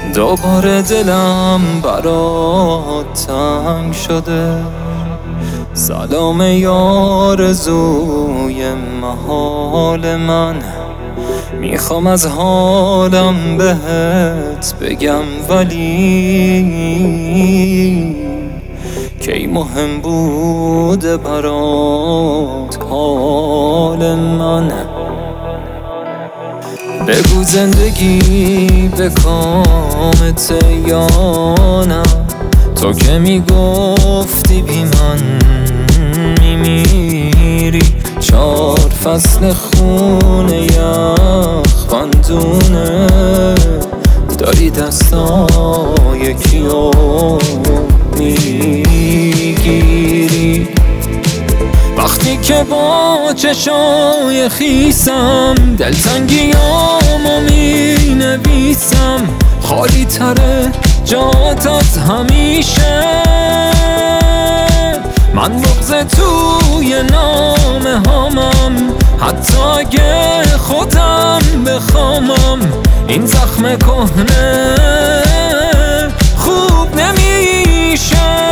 دوباره دلم برات تنگ شده. سلام یارزوی محال من، میخوام از حالم بهت بگم ولی کی مهم بوده برات حال من. بگو زندگی به کامت یا نه، تو که میگفتی بی من میمیری. 4 فصل خون یخ خندونه داری دستای کیو میگیری. وقتی که با چشای خیسم دلتنگیامو می نویسم، خالی تره جات از همیشه. من بغض توی نامه هامم، حتی اگه خودم بخوامم. این زخم کهنه خوب نمیشه.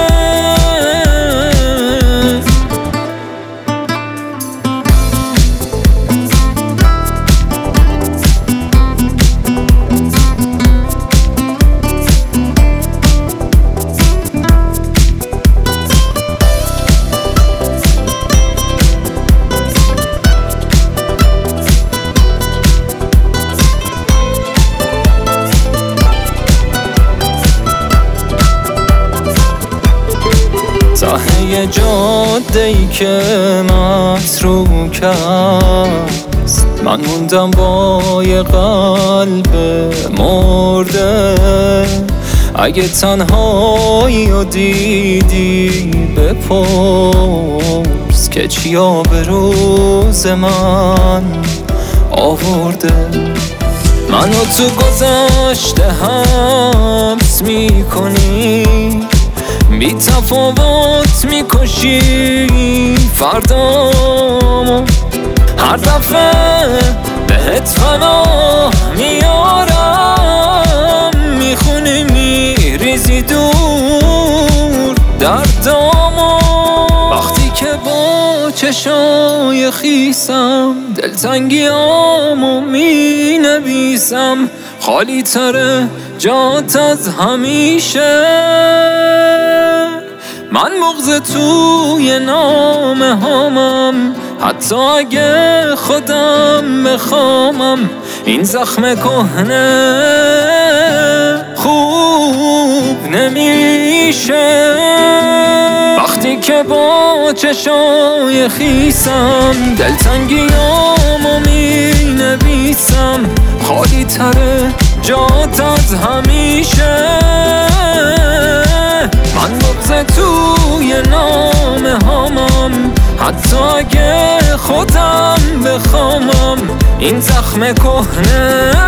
ته جاده‌ای که متروک است، من موندم با یه قلب مرده. اگه تنهایی رو دیدی بپرس که چیا به روز من آورده. منو تو گذشته حبس میکنی، بی تفاوت میکشی فردامو. هر دفعه بهت پناه میارم، میخونی میریزی دور دردامو. وقتی که با چشای خیسم دلتنگیامو می نویسم، خالی تره جات از همیشه. من بغض توی نامه هامم، حتی اگه خودم بخوامم. این زخم کهنه خوب نمیشه. وقتی که با چشای خیسم دلتنگیامو می نویسم، خالی تره جات از همیشه. من بغض توی نامه هامم، حتی اگه خودم بخوامم. این زخم کهنه